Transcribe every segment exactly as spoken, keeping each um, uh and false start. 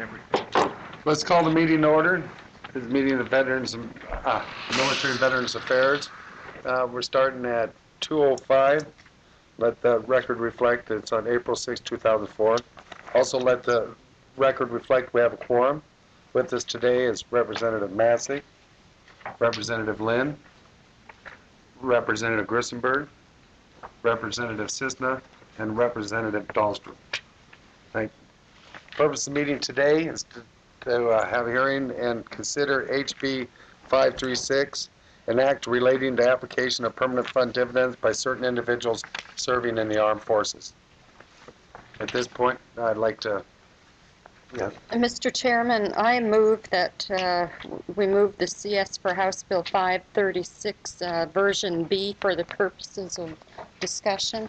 everything. Let's call the meeting to order. This is the meeting of the Veterans, uh, Military and Veterans Affairs. Uh, we're starting at two oh five. Let the record reflect it's on April sixth, two thousand four. Also let the record reflect we have a quorum. With us today is Representative Massey, Representative Lynn, Representative Grissenberg, Representative Cisna, and Representative Dahlstrom. Thank you. The purpose of the meeting today is to, to uh, have a hearing and consider H B five thirty-six, an act relating to application of permanent fund dividends by certain individuals serving in the armed forces. At this point, I'd like to... Yeah. Mister Chairman, I move that uh, we move the C S for House Bill five thirty-six uh, version B for the purposes of discussion.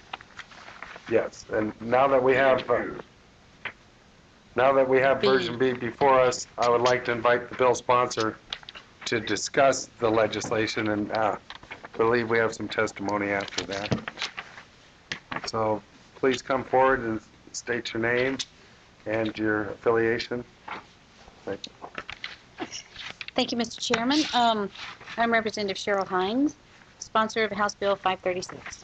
Yes, and now that we have uh, now that we have B. version B before us, I would like to invite the bill sponsor to discuss the legislation, and uh, believe we have some testimony after that. So please come forward and state your name and your affiliation. Thank you. Thank you, Mister Chairman. Um, I'm Representative Cheryl Hines, sponsor of House Bill five thirty-six.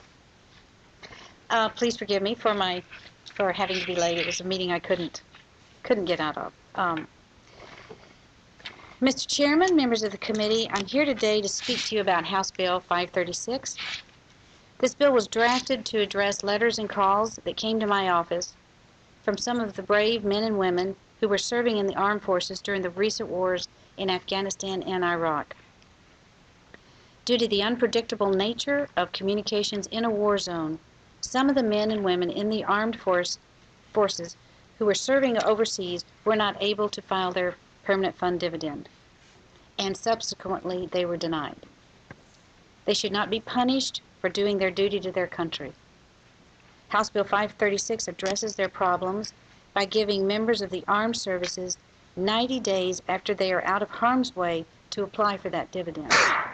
Uh, please forgive me for my for having to be late. It was a meeting I couldn't couldn't get out of. Um, Mister Chairman, members of the committee, I'm here today to speak to you about House Bill five thirty-six. This bill was drafted to address letters and calls that came to my office from some of the brave men and women who were serving in the armed forces during the recent wars in Afghanistan and Iraq. Due to the unpredictable nature of communications in a war zone, some of the men and women in the armed force, forces who were serving overseas were not able to file their permanent fund dividend, and subsequently they were denied. They should not be punished for doing their duty to their country. House Bill five thirty-six addresses their problems by giving members of the armed services ninety days after they are out of harm's way to apply for that dividend.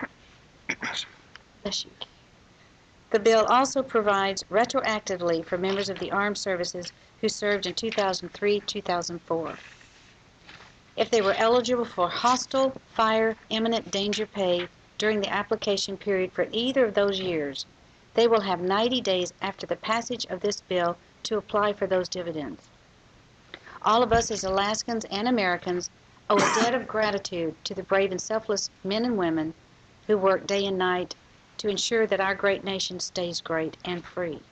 Bless you. The bill also provides retroactively for members of the armed services who served in two thousand three to two thousand four. If they were eligible for hostile, fire, imminent danger pay during the application period for either of those years, they will have ninety days after the passage of this bill to apply for those dividends. All of us as Alaskans and Americans owe a debt of gratitude to the brave and selfless men and women who work day and night to ensure that our great nation stays great and free.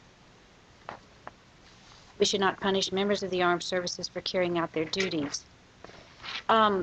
We should not punish members of the armed services for carrying out their duties. Um,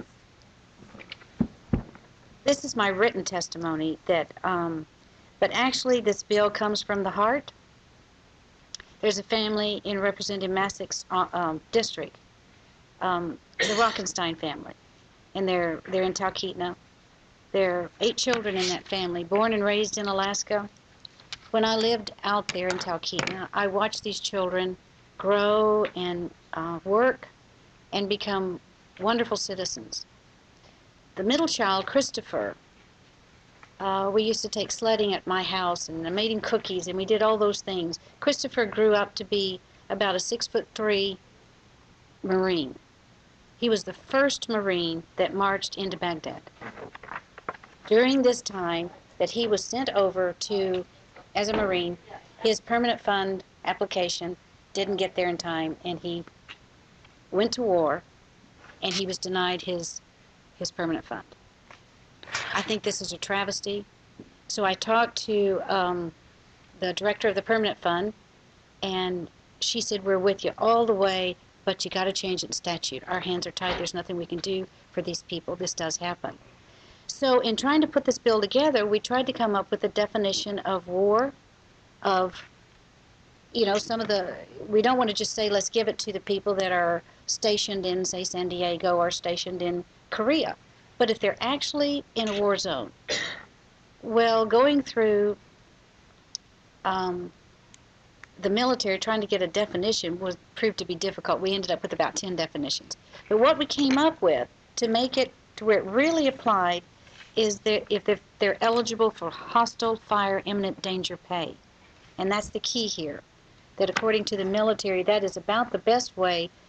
this is my written testimony that um, But actually, this bill comes from the heart. There's a family in Representative Massick's uh, um, district, um, the Rockenstein family, and they're they're in Talkeetna. There are eight children in that family, born and raised in Alaska. When I lived out there in Talkeetna, I watched these children grow and uh, work and become wonderful citizens. The middle child, Christopher, Uh, we used to take sledding at my house, and I made him cookies, and we did all those things. Christopher grew up to be about a six foot three Marine. He was the first Marine that marched into Baghdad. During this time that he was sent over to, as a Marine, his permanent fund application didn't get there in time, and he went to war, and he was denied his his permanent fund. I think this is a travesty. So I talked to um, the director of the permanent fund, and she said, we're with you all the way, but you got to change it in statute. Our hands are tied. There's nothing we can do for these people. This does happen. So in trying to put this bill together, we tried to come up with a definition of war, of, you know, some of the, we don't want to just say, let's give it to the people that are stationed in, say, San Diego or stationed in Korea. But if they're actually in a war zone, well, going through um, the military trying to get a definition was proved to be difficult. We ended up with about ten definitions. But what we came up with to make it to where it really applied is that if they're, they're eligible for hostile, fire, imminent danger pay. And that's the key here, that according to the military, that is about the best way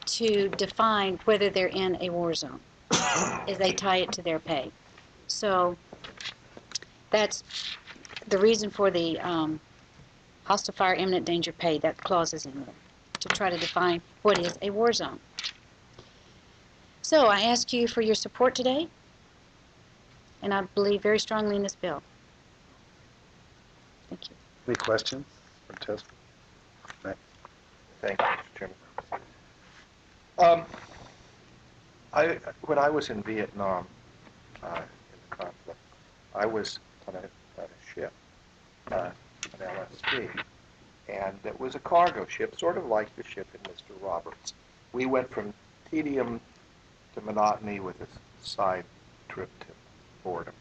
to define whether they're in a war zone, as they tie it to their pay. So that's the reason for the um, hostile fire, imminent danger pay. That clause is in there to try to define what is a war zone. So I ask you for your support today, and I believe very strongly in this bill. Thank you. Any questions or testimony? Thank you, Mister Chairman. Um, I, when I was in Vietnam, uh, in the conflict, I was on a, on a ship, uh, an L S D, and it was a cargo ship, sort of like the ship in Mister Roberts. We went from tedium to monotony with a side trip to boredom.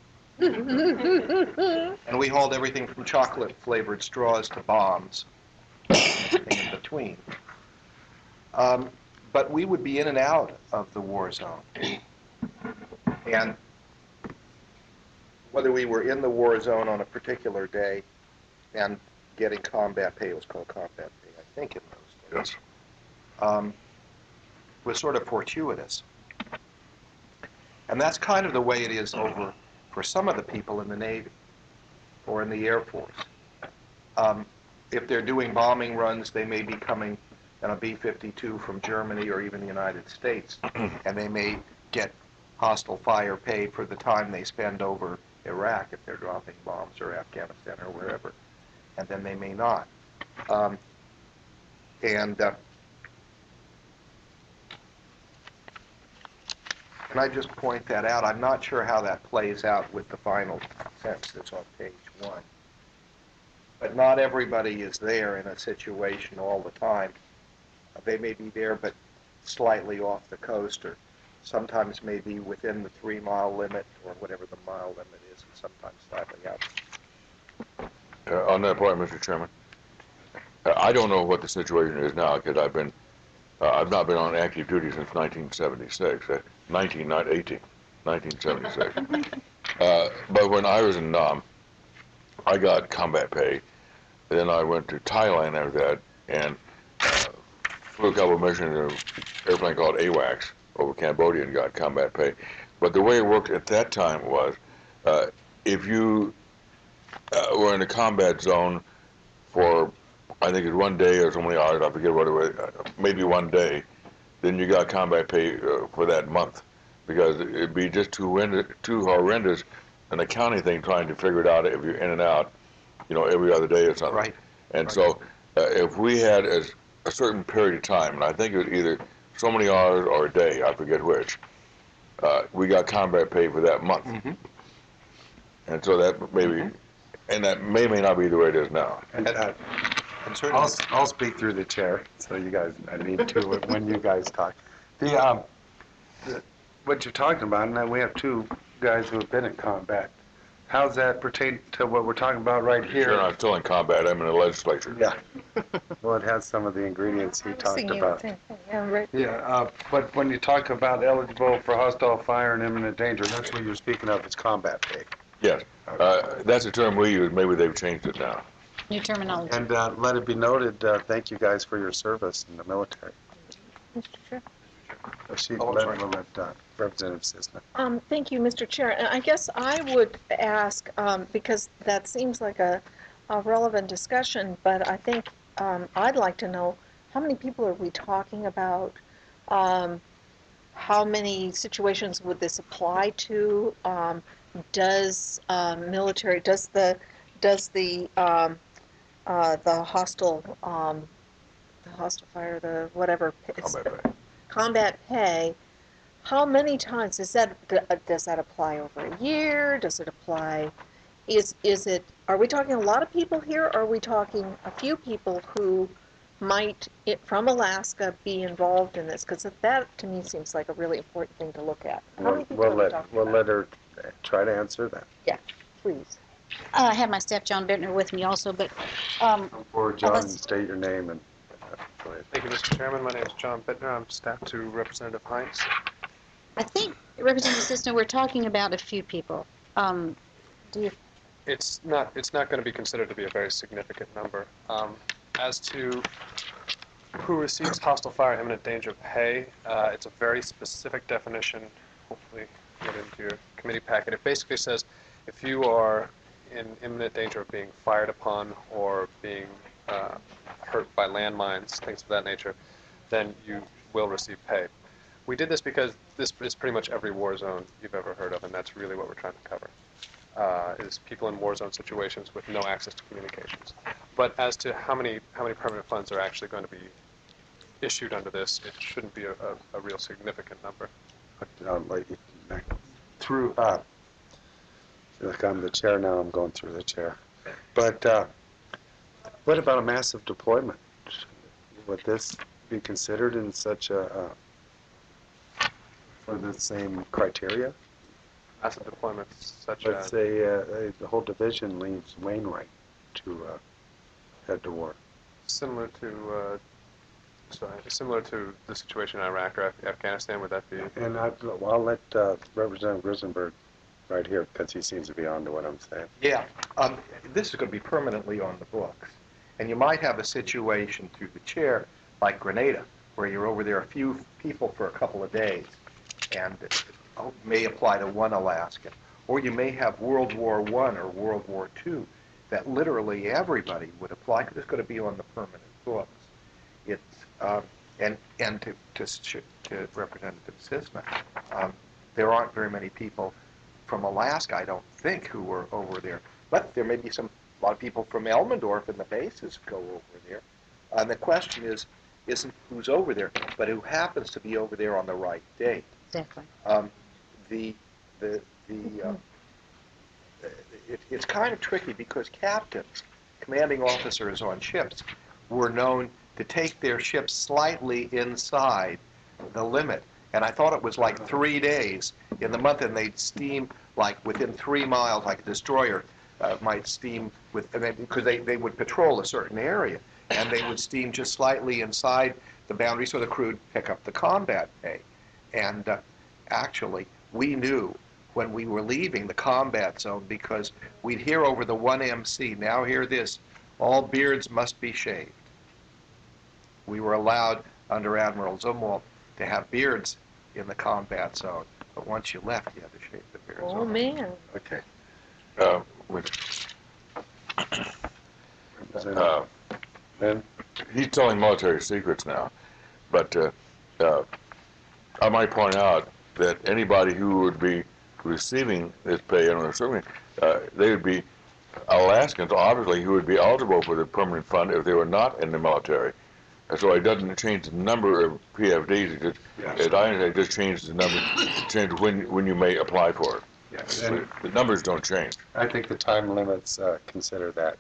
And we hauled everything from chocolate-flavored straws to bombs, everything in between. Um, but we would be in and out of the war zone. And whether we were in the war zone on a particular day and getting combat pay, it was called combat pay, I think, in those days, yes. um, was sort of fortuitous. And that's kind of the way it is over for some of the people in the Navy or in the Air Force. Um, if they're doing bombing runs, they may be coming in a B fifty-two from Germany or even the United States, and they may get hostile fire pay for the time they spend over Iraq if they're dropping bombs, or Afghanistan or wherever, and then they may not. Um, and uh, Can I just point that out? I'm not sure how that plays out with the final sentence that's on page one. But not everybody is there in a situation all the time. They may be there, but slightly off the coast, or sometimes maybe within the three-mile limit, or whatever the mile limit is, and sometimes slightly out. Uh, on that point, Mister Chairman, uh, I don't know what the situation is now, because I've been, uh, I've not been on active duty since nineteen seventy-six, uh, nineteen, not eighteen, nineteen seventy-six. uh, but when I was in Nam, I got combat pay. Then I went to Thailand after that, and uh, flew a couple of missions in an airplane called AWACS over Cambodia and got combat pay. But the way it worked at that time was, uh, if you uh, were in a combat zone for, I think it was one day or so many hours, I forget what it was, uh, maybe one day, then you got combat pay uh, for that month, because it'd be just too, wind- too horrendous an accounting thing trying to figure it out if you're in and out, you know, every other day or something. Right. And Right. so uh, if we had as a certain period of time, and I think it was either so many hours or a day, I forget which, uh, we got combat pay for that month. Mm-hmm. And so that maybe, Mhm. and that may may not be the way it is now. And, uh, And certainly, I'll, I'll speak through the chair, so you guys, I need to when you guys talk. The, um, the, what you're talking about, and we have two guys who have been in combat. How's that pertain to what we're talking about right here? Sure, I'm still in combat. I'm in the legislature. Yeah. Well, it has some of the ingredients he talked about. Yeah, right. Yeah, uh, but when you talk about eligible for hostile fire and imminent danger, that's what you're speaking of, it's combat pay. Yes. Uh, that's a term we use. Maybe they've changed it now. New terminology. And uh, let it be noted, uh, thank you guys for your service in the military. Mister Chair. Uh, She, Oh, I'm let, sorry. we'll let uh, Representative Cisna. Um, thank you, Mister Chair. And I guess I would ask, um, because that seems like a, a relevant discussion, but I think um, I'd like to know, how many people are we talking about? Um, how many situations would this apply to? Um, does um, military, does the, does the, um, uh, the hostile, um, the hostile fire, the whatever, it's, Combat pay. combat pay, how many times does that does that apply over a year? Does it apply? Is is it? Are we talking a lot of people here? Or are we talking a few people who might, it, from Alaska, be involved in this? Because that to me seems like a really important thing to look at. How many We'll, people we'll are we let, talking we'll about? let her try to answer that. Please. Uh, I have my staff, John Bittner, with me also, but um, Or John, let's- state your name and, uh, go ahead. Thank you, Mister Chairman. My name is John Bittner. I'm staff to Representative Hines. I think, Representative Cisna, we're talking about a few people. Um, do you, It's not, it's not going to be considered to be a very significant number. Um, as to who receives hostile fire imminent danger pay. Uh, it's a very specific definition. Hopefully, get into your committee packet. It basically says if you are in imminent danger of being fired upon or being uh, hurt by landmines, things of that nature, then you will receive pay. We did this because this is pretty much every war zone you've ever heard of, and that's really what we're trying to cover, uh, is people in war zone situations with no access to communications. But as to how many how many permanent funds are actually going to be issued under this, it shouldn't be a, a, a real significant number. Um, like, through, uh, look, I'm the chair now, I'm going through the chair. But uh, what about a massive deployment? Would this be considered in such a, uh, for the same criteria? Massive deployments such Let's as say uh, uh, the whole division leaves Wainwright to uh, head to war. similar to uh, sorry, similar to the situation in Iraq or Af- Afghanistan. Would that be? And I, well, I'll let uh, Representative Grisenberg right here, because he seems to be on to what I'm saying. Yeah, um, this is going to be permanently on the books. And you might have a situation through the chair like Grenada, where you're over there a few people for a couple of days, and it may apply to one Alaskan. Or you may have World War One or World War Two, that literally everybody would apply, because it's going to be on the permanent books. It's, um, and and to, to, to Representative Sisna, um, there aren't very many people from Alaska, I don't think, who were over there. But there may be some, a lot of people from Elmendorf and the bases go over there. And the question is, isn't who's over there, but who happens to be over there on the right date. Exactly. Um, the the the uh, it, it's kind of tricky because captains, commanding officers on ships, were known to take their ships slightly inside the limit. And I thought it was like three days in the month, and they'd steam like within three miles, like a destroyer uh, might steam with, because they, they would patrol a certain area, and they would steam just slightly inside the boundary so the crew would pick up the combat pay. And uh, actually, we knew when we were leaving the combat zone, because we'd hear over the one M C, now hear this, all beards must be shaved. We were allowed under Admiral Zumwalt to have beards in the combat zone, but once you left, you had to shave the beards Oh, off. man. Okay. Uh, with, uh, Ben? he's telling military secrets now, but uh, uh, I might point out that anybody who would be receiving this pay, and assuming uh, they would be Alaskans, obviously, who would be eligible for the permanent fund if they were not in the military. And so it doesn't change the number of P F Ds. It just, Yes. it, I understand it just changes the number, changes when when you may apply for it. Yes. The, And the numbers don't change. I think the time limits uh, consider that.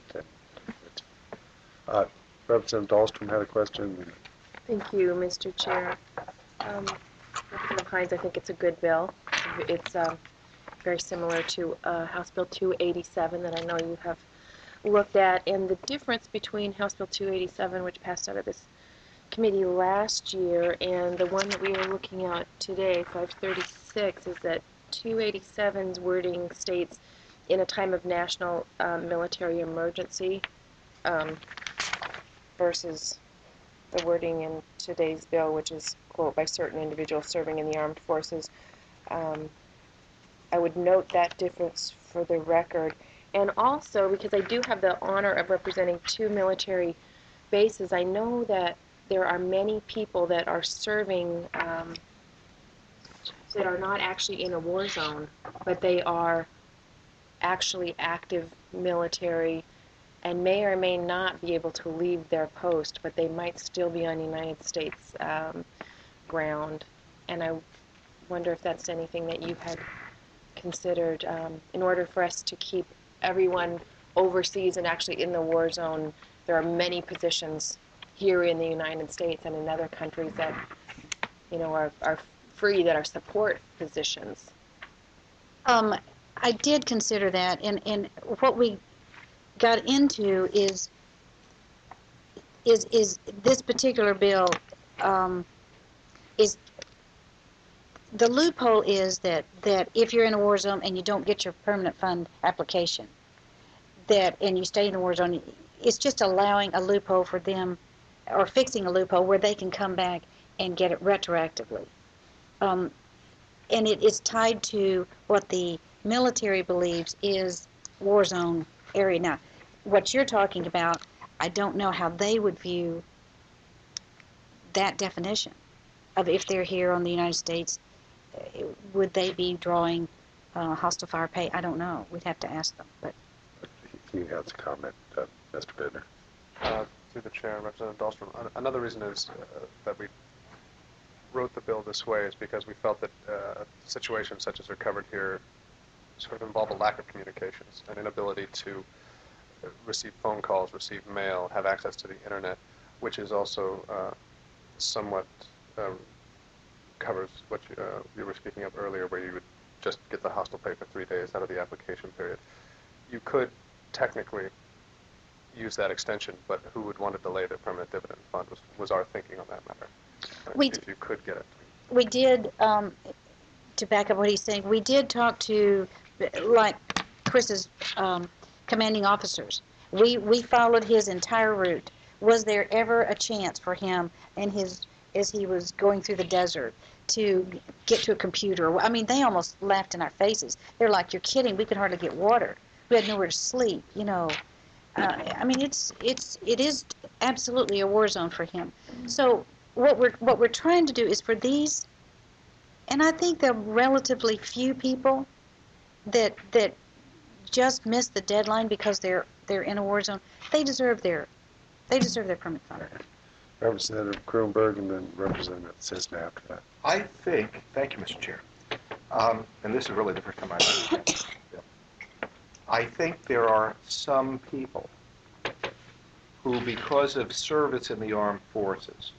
Uh, Representative Dahlstrom had a question. Thank you, Mister Chair. Um, Representative Hines, I think it's a good bill. It's um, very similar to uh, House Bill two eighty-seven that I know you have looked at. And the difference between House Bill two eighty-seven, which passed out of this committee last year, and the one that we are looking at today, five thirty-six, is that two eighty-seven's wording states, in a time of national uh, military emergency, um, versus the wording in today's bill, which is, quote, by certain individuals serving in the armed forces. Um, I would note that difference for the record. And also, because I do have the honor of representing two military bases, I know that there are many people that are serving um, that are not actually in a war zone, but they are actually active military and may or may not be able to leave their post, but they might still be on United States um, ground. And I wonder if that's anything that you had considered um, in order for us to keep everyone overseas and actually in the war zone. There are many positions here in the United States and in other countries that, you know, are, are free, that are support positions. Um, I did consider that, and, and what we got into is is is this particular bill um, is the loophole is that that if you're in a war zone and you don't get your permanent fund application, that and you stay in the war zone, it's just allowing a loophole for them or fixing a loophole where they can come back and get it retroactively. Um, and it is tied to what the military believes is war zone area. Now, what you're talking about, I don't know how they would view that definition of if they're here on the United States. uh, Would they be drawing uh, hostile fire pay? I don't know. We'd have to ask them. But He has a comment, uh, Mister Bittner. Uh, through the chair, Representative Dahlstrom. An- Another reason is uh, that we wrote the bill this way is because we felt that uh, situations such as are covered here sort of involve a lack of communications, an inability to uh, receive phone calls, receive mail, have access to the internet, which is also uh, somewhat um, covers what you, uh, you were speaking of earlier, where you would just get the hostile pay for three days out of the application period. You could technically use that extension, but who would want to delay the permanent dividend fund was, was our thinking on that matter. Uh, We if you could get it. we did, um, to back up what he's saying, we did talk to, like Chris's um, commanding officers. We we followed his entire route. Was there ever a chance for him and his, as he was going through the desert, to get to a computer? I mean, they almost laughed in our faces. They're like, "You're kidding! We could hardly get water. We had nowhere to sleep." You know, uh, I mean, it's it's it is absolutely a war zone for him. So what we're what we're trying to do is for these, and I think there are relatively few people that that just miss the deadline because they're they're in a war zone. They deserve their they deserve their permit fund. Representative Kronberg and then Representative Cisna after that. I think, thank you, Mister Chair, um, and this is really the first time I've heard this. I think there are some people who, because of service in the armed forces,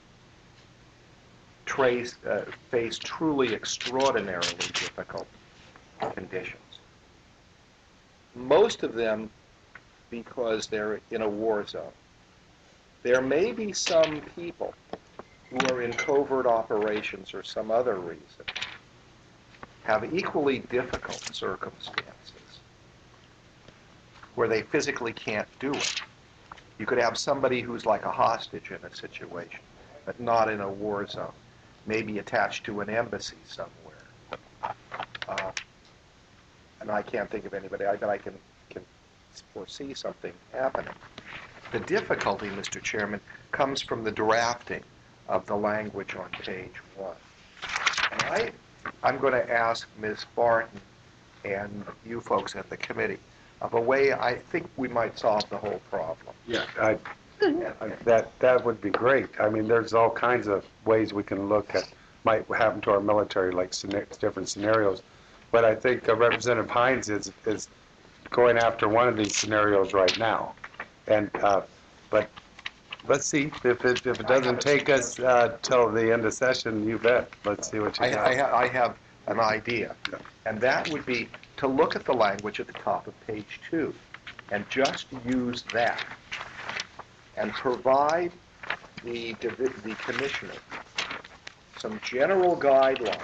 trace, uh, face truly extraordinarily difficult conditions. Most of them because they're in a war zone. There may be some people who are in covert operations or some other reason have equally difficult circumstances where they physically can't do it. You could have somebody who's like a hostage in a situation, but not in a war zone, maybe attached to an embassy somewhere. Uh, and I can't think of anybody, I bet I can, can foresee something happening. The difficulty, Mister Chairman, comes from the drafting of the language on page one. And I, I'm going to ask Miz Barton and you folks at the committee of a way I think we might solve the whole problem. Yeah, I, I, that that would be great. I mean, there's all kinds of ways we can look at might happen to our military, like scena- different scenarios. But I think uh, Representative Hines is is going after one of these scenarios right now. And uh, but let's see if it if it doesn't take us uh, till the end of session. You bet. Let's see what you I, got. I, ha- I have an idea, and that would be to look at the language at the top of page two and just use that and provide the, divi- the commissioner some general guidelines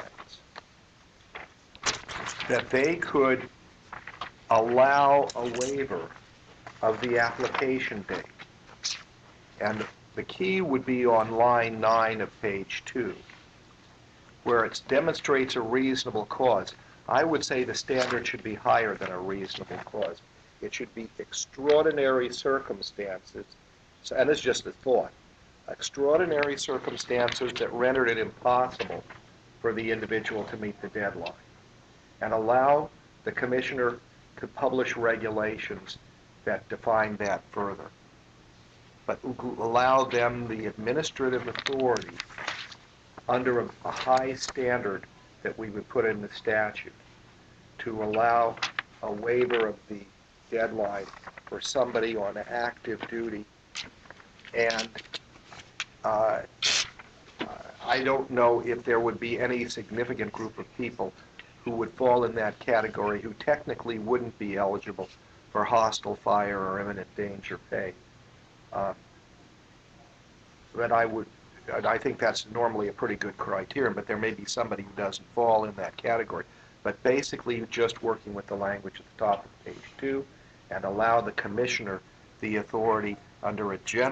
that they could allow a waiver of the application date. And the key would be on line nine of page two, where it demonstrates a reasonable cause. I would say the standard should be higher than a reasonable cause. It should be extraordinary circumstances, so, and it's just a thought, extraordinary circumstances that rendered it impossible for the individual to meet the deadline, and allow the commissioner to publish regulations that define that further, but allow them the administrative authority under a, a high standard that we would put in the statute to allow a waiver of the deadline for somebody on active duty. And uh, I don't know if there would be any significant group of people who would fall in that category who technically wouldn't be eligible for hostile fire or imminent danger pay. Uh, but I would And I think that's normally a pretty good criterion, but there may be somebody who doesn't fall in that category. But basically, just working with the language at the top of page two and allow the commissioner the authority under a general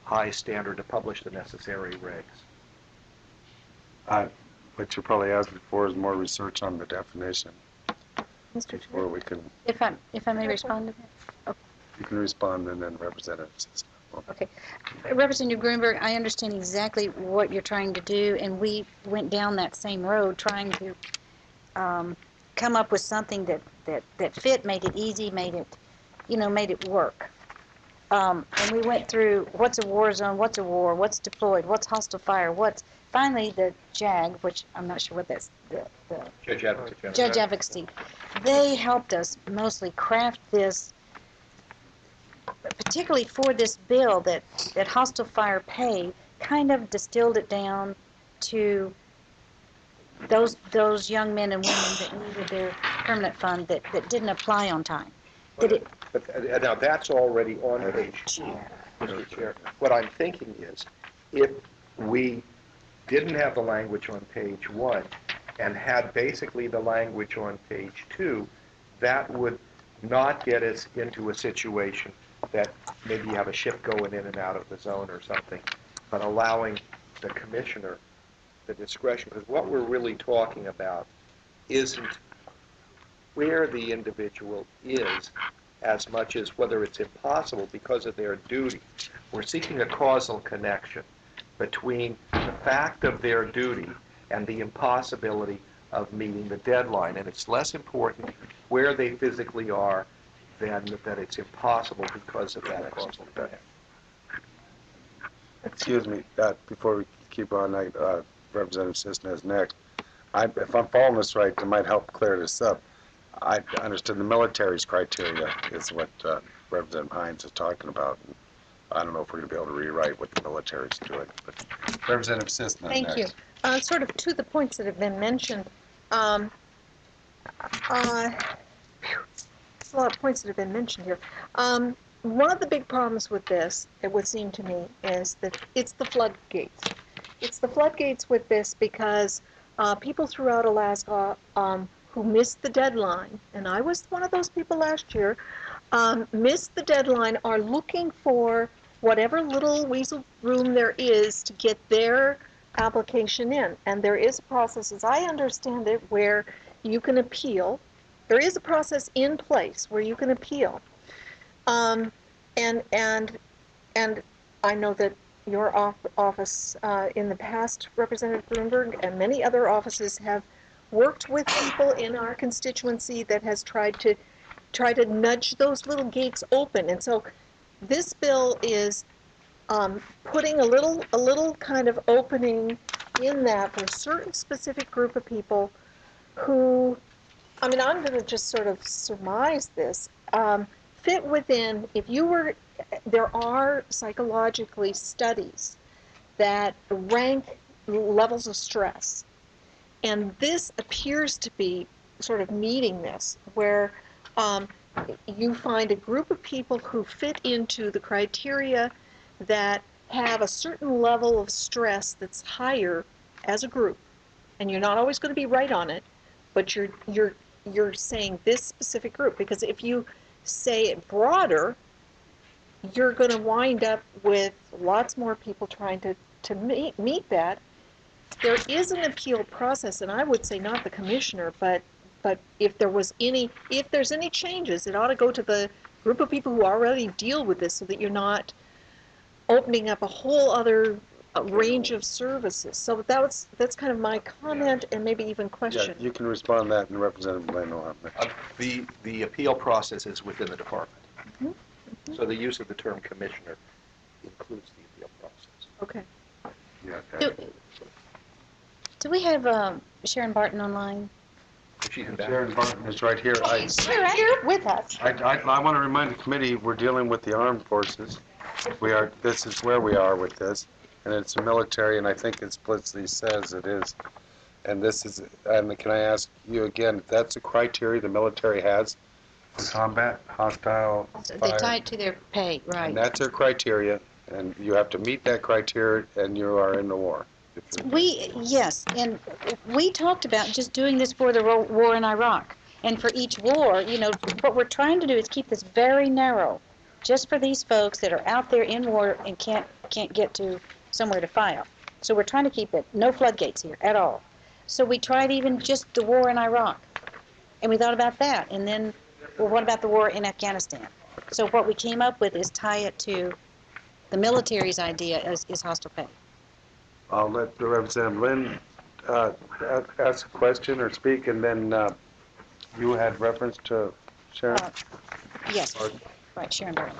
high standard to publish the necessary regs. Uh, What you're probably asking for is more research on the definition Mister before Chair? we can, If I, if I may respond to that? you can respond and then Representative Cisna. Okay. Representative Greenberg, I understand exactly what you're trying to do, and we went down that same road trying to um, come up with something that, that, that fit, made it easy, made it, you know, made it work. Um, and we went through what's a war zone, what's a war, what's deployed, what's hostile fire, what's finally the JAG, which I'm not sure what that's, the, the Judge Advocate General. Judge Advocacy. They helped us mostly craft this, particularly for this bill that, that hostile fire pay, kind of distilled it down to those those young men and women that needed their permanent fund that, that didn't apply on time. Did it? But uh, now that's already on page two, Mister Chair. What I'm thinking is, if we didn't have the language on page one and had basically the language on page two, that would not get us into a situation that maybe you have a ship going in and out of the zone or something, but allowing the commissioner the discretion, because what we're really talking about isn't where the individual is as much as whether it's impossible because of their duty. We're seeking a causal connection between the fact of their duty and the impossibility of meeting the deadline. And it's less important where they physically are than that it's impossible because of that causal connection. Excuse me, uh, before we keep on, I, uh, Representative Cisna is next. I, if I'm following this right, it might help clear this up. I understood the military's criteria is what uh, Representative Hines is talking about. I don't know if we're going to be able to rewrite what the military's doing, but Representative Cisna Thank next. you. Uh, sort of to the points that have been mentioned, um, uh, phew, there's a lot of points that have been mentioned here. Um, one of the big problems with this, it would seem to me, is that it's the floodgates. It's the floodgates with this because uh, people throughout Alaska um, who missed the deadline, and I was one of those people last year, um, missed the deadline, are looking for whatever little weasel room there is to get their application in. And there is a process, as I understand it, where you can appeal. There is a process in place where you can appeal. Um, and and and I know that your off, office uh, in the past, Representative Bloomberg, and many other offices have worked with people in our constituency that has tried to try to nudge those little gates open. And so this bill is um, putting a little a little kind of opening in that for a certain specific group of people who, I mean, I'm going to just sort of surmise this, um, fit within, if you were, there are psychologically studies that rank levels of stress. And this appears to be sort of meeting this, where um, you find a group of people who fit into the criteria that have a certain level of stress that's higher as a group. And you're not always going to be right on it, but you're you're you're saying this specific group, because if you say it broader, you're going to wind up with lots more people trying to, to meet, meet that. There is an appeal process, and I would say not the commissioner, but but if there was any, if there's any changes, it ought to go to the group of people who already deal with this, so that you're not opening up a whole other uh, range of services. So that was that's kind of my comment, and maybe even Yeah, question. you can respond to that, and Representative Blaine will have next. Uh, The, the appeal process is within the department. Mhm. So the use of the term commissioner includes the appeal process. Okay. Yeah, Do, okay. do we have um, Sharon Barton online? She's in back. Sharon Barton is right here. I, She's right here with us. I, I, I want to remind the committee, we're dealing with the armed forces. We are, this is where we are with this, and it's the military, and I think it explicitly says it is. And this is, and can I ask you again, if that's a criteria the military has for combat, hostile So fire? they tie it to their pay, right? And that's their criteria, and you have to meet that criteria, and you are in the war. If you're- We, yes, and we talked about just doing this for the ro- war in Iraq. And for each war, you know, what we're trying to do is keep this very narrow, just for these folks that are out there in war and can't can't get to somewhere to file. So we're trying to keep it, no floodgates here at all. So we tried even just the war in Iraq. And we thought about that. And then, well, what about the war in Afghanistan? So what we came up with is tie it to the military's idea is, is hostile pay. I'll let the Representative Lynn uh, a- ask a question or speak, and then uh, you had reference to Sharon? Uh, Yes, right, Sharon Bartlett.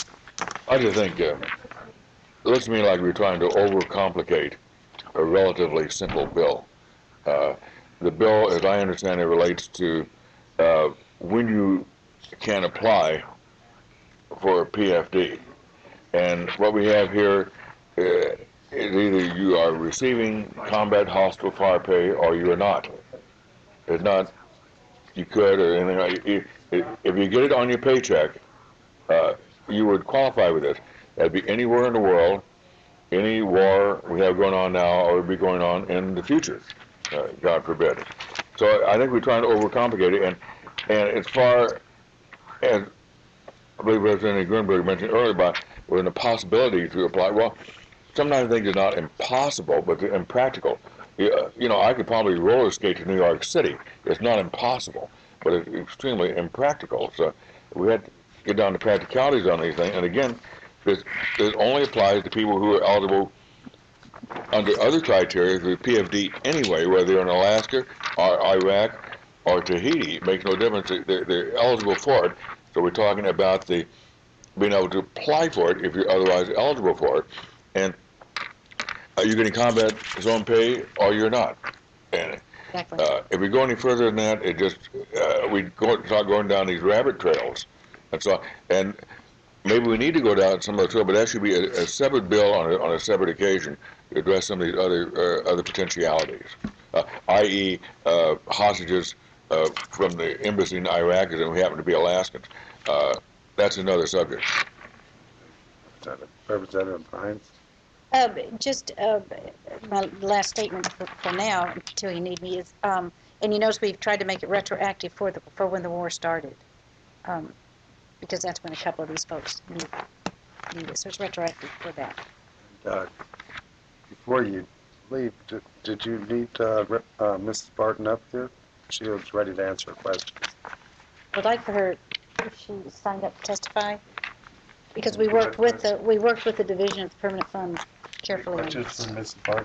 I just think uh, it looks to me like we're trying to overcomplicate a relatively simple bill. Uh, the bill, as I understand it, relates to uh, when you can apply for a P F D. And what we have here uh, is either you are receiving combat hostile fire pay or you are not. It's not you could or anything like if, if you get it on your paycheck, uh, you would qualify with it. That'd be anywhere in the world, any war we have going on now or would be going on in the future, uh, God forbid. So I think we're trying to overcomplicate it, and and as far as I believe Representative Grunberg mentioned earlier about when the possibility to apply, well, sometimes things are not impossible, but they're impractical. You, you know, I could probably roller skate to New York City. It's not impossible, but it's extremely impractical. So we had to get down to practicalities on these things. And again, this, this only applies to people who are eligible under other criteria for P F D anyway, whether they're in Alaska or Iraq or Tahiti. It makes no difference. They're, they're eligible for it. So we're talking about the being able to apply for it if you're otherwise eligible for it. And are you getting combat zone pay or you're not? And Exactly. uh, if we go any further than that, it just uh, we go, start going down these rabbit trails. And so, and maybe we need to go down some of the trail, but that should be a, a separate bill on a, on a separate occasion to address some of these other uh, other potentialities, uh, that is, uh, hostages uh, from the embassy in Iraq, and we happen to be Alaskans. Uh, that's another subject. Representative Hines? Uh, just uh, my last statement for, for now, until you need me, is, um, and you notice we've tried to make it retroactive for the for when the war started, um, because that's when a couple of these folks need, need it. So it's retroactive for that. Uh, Before you leave, did, did you need uh, Re- uh, Missus Barton up here? She was ready to answer questions. I'd like for her, if she signed up to testify, because we worked with the we worked with the division of the permanent fund carefully. on Questions this. for Missus Barton?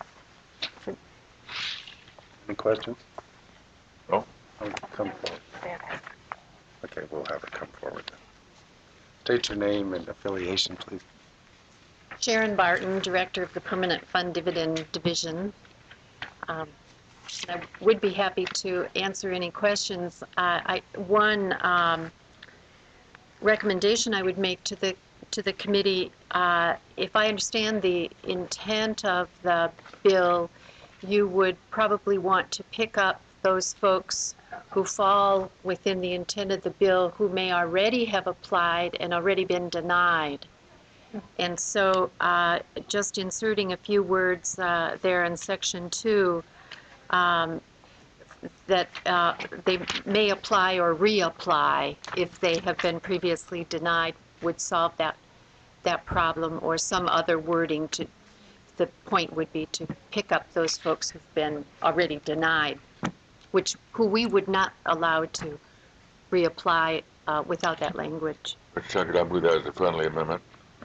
Any questions? No. Oh, come forward. Okay, we'll have her come forward then. State your name and affiliation, please. Sharon Barton, Director of the Permanent Fund Dividend Division. Um, I would be happy to answer any questions. Uh, I, one um, recommendation I would make to the to the committee, uh, if I understand the intent of the bill, you would probably want to pick up those folks who fall within the intent of the bill who may already have applied and already been denied. And so uh, just inserting a few words uh, there in section two, um, that uh, they may apply or reapply if they have been previously denied would solve that that problem, or some other wording. To the point would be to pick up those folks who've been already denied, which who we would not allow to reapply uh, without that language. Let's check it out. I believe that is a friendly amendment.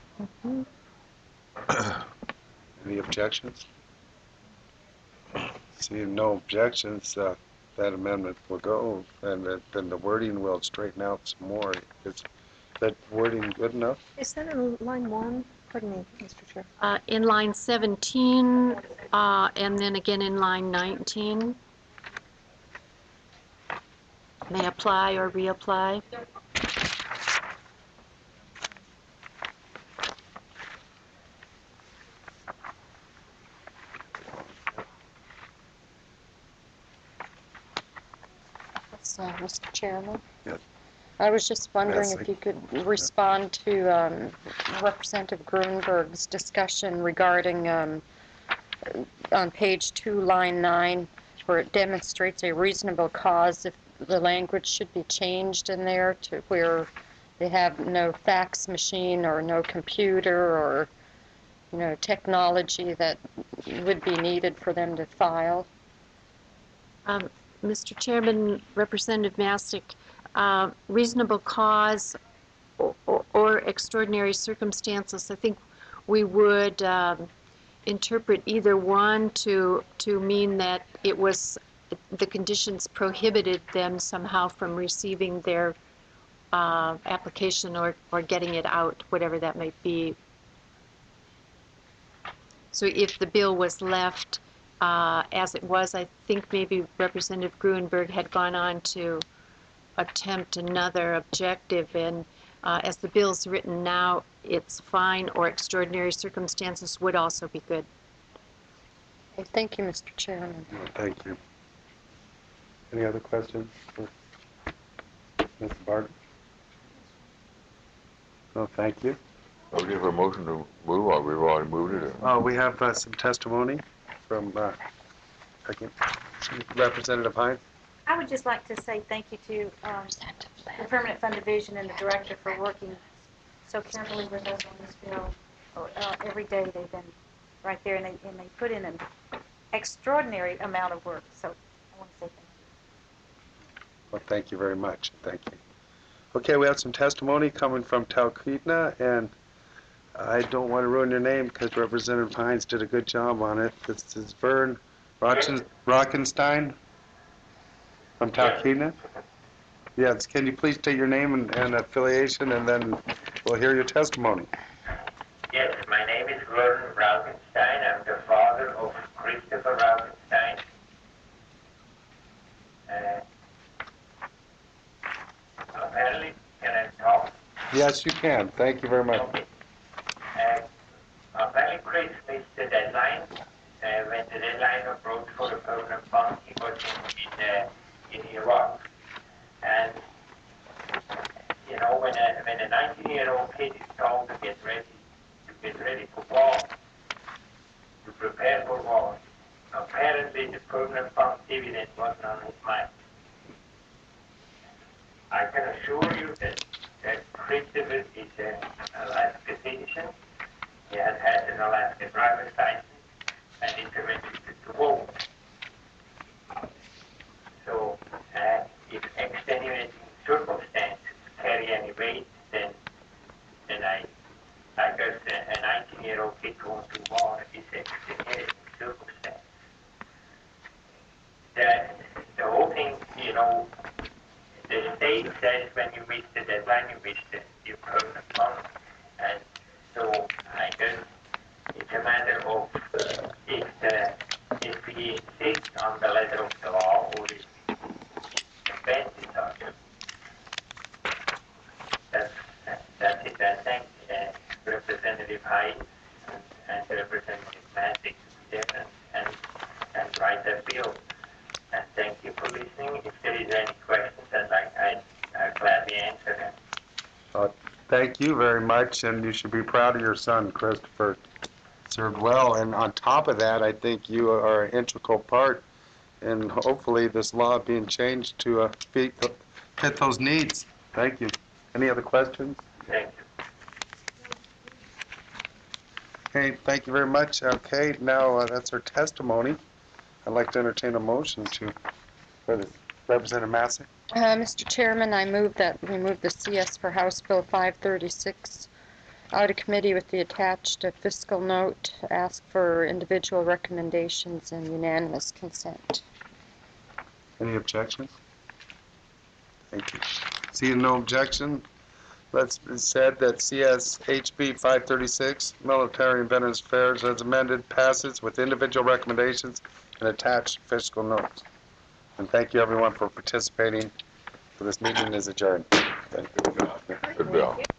Any objections? Seeing no objections, uh, that amendment will go, and uh, then the wording will straighten out some more. Is that wording good enough? Is that in line one? Pardon me, Mister Chair. Uh, in line seventeen, uh, and then again in line nineteen, may apply or reapply. Uh, Mister Chairman? Yes. I was just wondering Yes, if I- you could respond to um, Representative Grunberg's discussion regarding um, on page two, line nine, where it demonstrates a reasonable cause, if the language should be changed in there to where they have no fax machine or no computer or you know, technology that would be needed for them to file. Um, Mister Chairman, Representative Massick, uh, reasonable cause or, or, or extraordinary circumstances, I think we would um, interpret either one to to mean that it was the conditions prohibited them somehow from receiving their uh, application or, or getting it out, whatever that might be. So if the bill was left uh, as it was, I think maybe Representative Gruenberg had gone on to attempt another objective, and uh, as the bill's written now, it's fine, or extraordinary circumstances would also be good. Okay, thank you, Mister Chairman. Thank you. Any other questions for Mister Barton? No, thank you. I'll give a motion to move, or we've already moved it. or- Uh, we have uh, some testimony from uh, I can- Representative Hines. I would just like to say thank you to um, the Permanent Fund Division and the Director for working so carefully with us on this bill. Uh, every day they've been right there, and they, and they put in an extraordinary amount of work. So I want to say thank you. Well, thank you very much. Thank you. Okay, we have some testimony coming from Talkeetna, and I don't want to ruin your name because Representative Hines did a good job on it. This is Vern Rochen- Rockenstein from Talkeetna. Yes, can you please state your name and, and affiliation, and then we'll hear your testimony. Yes, my name is Vern Raugenstein. I'm the father of Christopher Raugenstein. Uh, apparently, can I talk? Yes, you can. Thank you very much. Okay. Uh, apparently, Chris missed the deadline. Uh, when the deadline approached for the permanent fund, he was in, in, uh, in Iraq. And, you know, when a, when a nineteen-year-old kid is told to get ready, to get ready for war, to prepare for war, apparently the permanent fund dividend wasn't on his mind. I can assure you that, that Christopher is an Alaska citizen. He has had an Alaska driver's license, and is registered to vote. So, uh, if extenuating circumstances carry any weight, then, then I, I guess a nineteen-year-old kid going to war is extenuating circumstance. The, the whole thing, you know, the state says when you miss the deadline, you miss the, your permanent fund. And so I guess it's a matter of uh, if, the, if he insists on the letter of the law or if he bends it on you. That's, that's it. I thank uh, Representative Hyde and, and Representative Massick to be there and, and, and write that bill. And thank you for listening. If there is any questions, I'd like, I'd, I'd gladly answer them. Uh, thank you very much, and you should be proud of your son, Christopher. Served well, and on top of that, I think you are an integral part in hopefully this law being changed to uh, fit, fit those needs. Thank you. Any other questions? Thank you. Okay, thank you very much. Okay, now uh, that's our testimony. I'd like to entertain a motion to, for this. Representative Massey. Uh, Mister Chairman, I move that we move the C S for House Bill five thirty-six out of committee with the attached uh, fiscal note, ask for individual recommendations and unanimous consent. Any objections? Thank you. Seeing no objection, let's be said that C S H B five thirty-six, Military and Veterans Affairs as amended, passes with individual recommendations and attached fiscal notes. And thank you everyone for participating. For this meeting is adjourned. Thank you. Good bill.